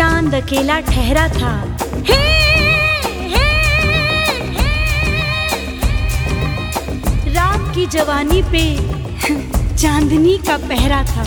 चांद अकेला ठहरा था। हे, हे, हे, रात की जवानी पे चांदनी का पहरा था।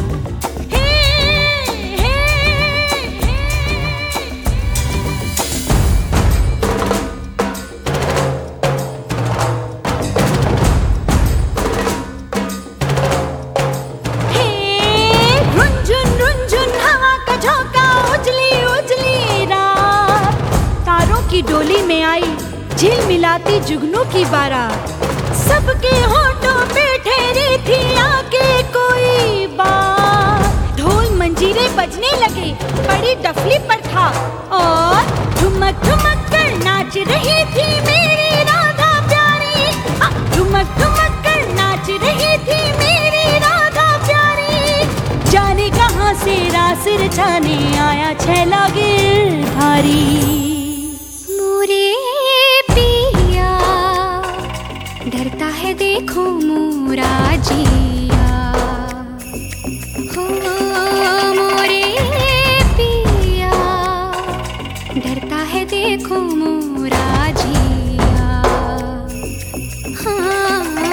की डोली में आई झिल मिलाती जुगनू की बारात, सबके होठों पे ठहरी थी आके कोई बात। ढोल मंजीरे बजने लगे, बड़ी डफली पर था और ठुमक ठुमक कर नाच रही थी मेरी राधा प्यारी। ठुमक ठुमक कर नाच रही थी मेरी राधा प्यारी। जाने कहां से रास रचाने आया छैला गिरधारी। डरता है देखो मोरा जिया, हो मोरे पिया। डरता है देखो मोरा जिया, हाँ।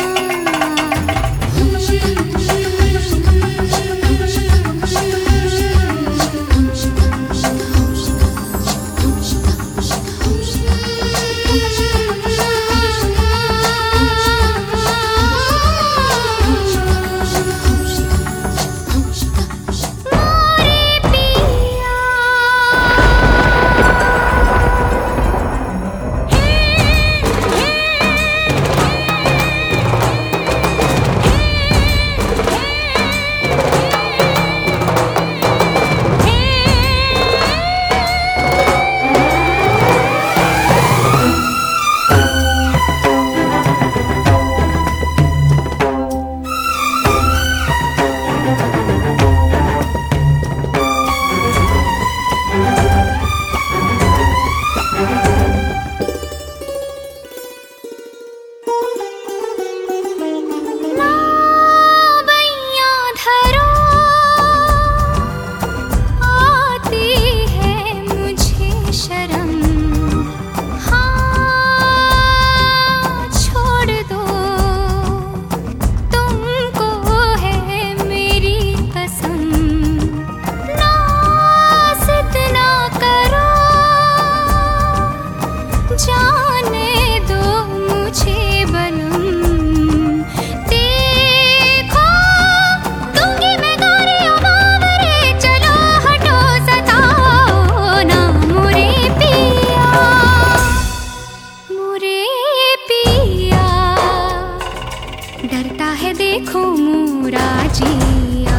डरता है देखो मोरा जिया,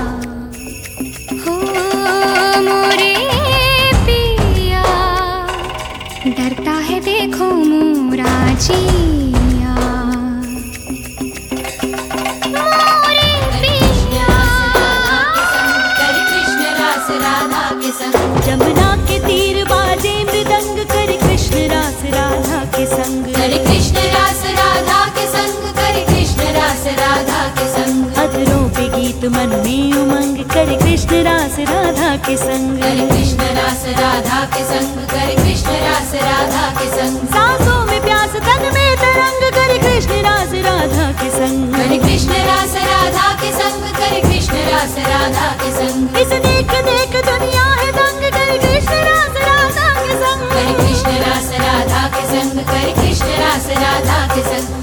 हो मोरे पिया। डरता है देखो मोरा जिया, मोरे पिया। कृष्ण रास राधा के संग, जमुना के तीर बाजे मृदंग कर कृष्ण रास राधा के संग। कृष्ण रास राधा के संग, कृष्ण रास राधा के संग। अधरों पे गीत मन में उमंग कर कृष्ण रास राधा के संग। कृष्ण रास राधा के संग, कृष्ण रास राधा के संग। सांसों में प्यास तन में तरंग कर कृष्ण रास राधा के संग। कृष्ण रास राधा के संग, कृष्ण रास राधा के संग। इस देख देख दुनिया है दंग कर कृष्ण रास राधा के संग। कृष्ण रास राधा के संग, कृष्ण रास राधा के संग।